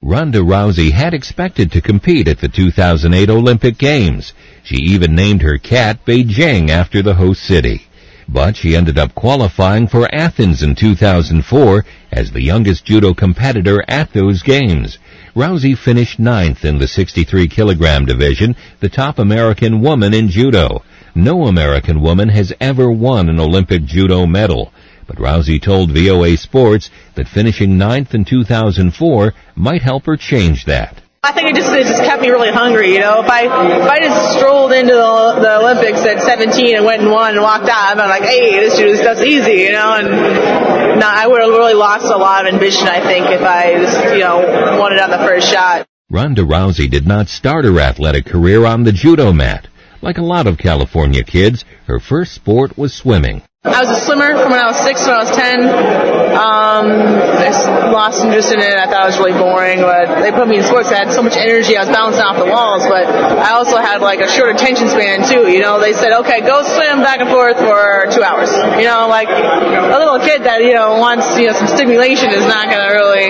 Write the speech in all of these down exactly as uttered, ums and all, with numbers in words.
Ronda Rousey had expected to compete at the two thousand eight Olympic Games. She even named her cat Beijing after the host city. But she ended up qualifying for Athens in two thousand four as the youngest judo competitor at those games. Rousey finished ninth in the sixty-three kilogram division, the top American woman in judo. No American woman has ever won an Olympic judo medal. But Rousey told V O A Sports that finishing ninth in two thousand four might help her change that. I think it just it just kept me really hungry, you know. If I if I just strolled into the, the Olympics at seventeen and went and won and walked out, I'm like, hey, this dude, stuff's easy, you know. And not, I would have really lost a lot of ambition, I think, if I just, you know, won it on the first shot. Ronda Rousey did not start her athletic career on the judo mat. Like a lot of California kids, her first sport was swimming. I was a swimmer from when I was six to when I was ten. Um, I just lost interest in it. I thought it was really boring, but they put me in sports. I had so much energy. I was bouncing off the walls, but I also had like a short attention span too. You know, they said, okay, go swim back and forth for two hours. You know, like a little kid that, you know, wants, you know, some stimulation is not going to really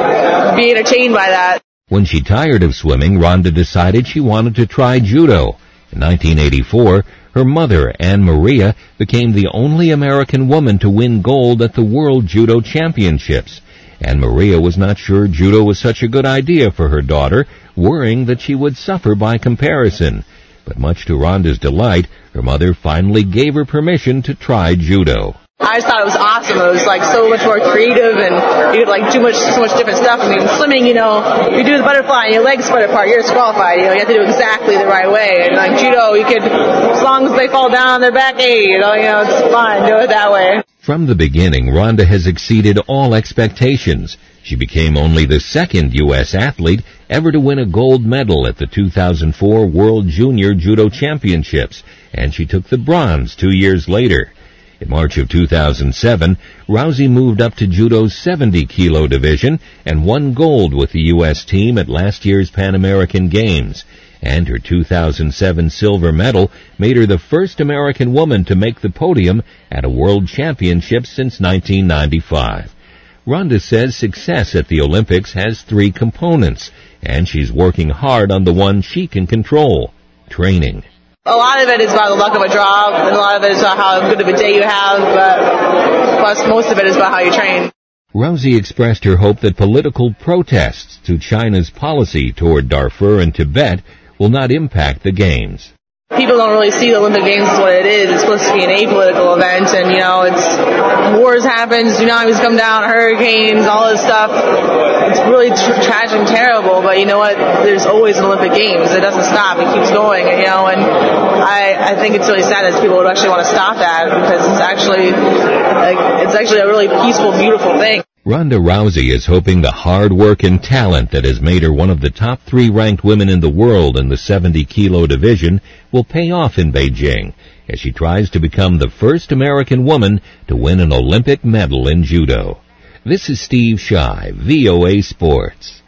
be entertained by that. When she tired of swimming, Ronda decided she wanted to try judo. In nineteen eighty-four, her mother, Anne Maria, became the only American woman to win gold at the World Judo Championships. Anne Maria was not sure judo was such a good idea for her daughter, worrying that she would suffer by comparison. But much to Ronda's delight, her mother finally gave her permission to try judo. I just thought it was awesome. It was like so much more creative, and you could like do much, so much different stuff. I mean, swimming, you know, you do the butterfly and your legs spread apart, you're disqualified. You know, you have to do it exactly the right way. And like judo, you could, as long as they fall down on their back, hey, you know, you know, it's fine. Do it that way. From the beginning, Ronda has exceeded all expectations. She became only the second U S athlete ever to win a gold medal at the two thousand four World Junior Judo Championships, and she took the bronze two years later. In March of two thousand seven, Rousey moved up to judo's seventy kilo division and won gold with the U S team at last year's Pan American Games. And her two thousand seven silver medal made her the first American woman to make the podium at a World Championship since nineteen ninety-five. Ronda says success at the Olympics has three components, and she's working hard on the one she can control: training. A lot of it is about the luck of a draw, and a lot of it is about how good of a day you have, but plus most of it is about how you train. Rousey expressed her hope that political protests to China's policy toward Darfur and Tibet will not impact the Games. People don't really see the Olympic Games as what it is. It's supposed to be an apolitical event, and, you know, it's wars happen, tsunamis come down, hurricanes, all this stuff. It's really tr- tragic and terrible, but you know what? There's always an Olympic Games. It doesn't stop. It keeps going, you know, and I, I think it's really sad that people would actually want to stop that, because it's actually, like, it's actually a really peaceful, beautiful thing. Ronda Rousey is hoping the hard work and talent that has made her one of the top three ranked women in the world in the seventy kilo division will pay off in Beijing as she tries to become the first American woman to win an Olympic medal in judo. This is Steve Shy, V O A Sports.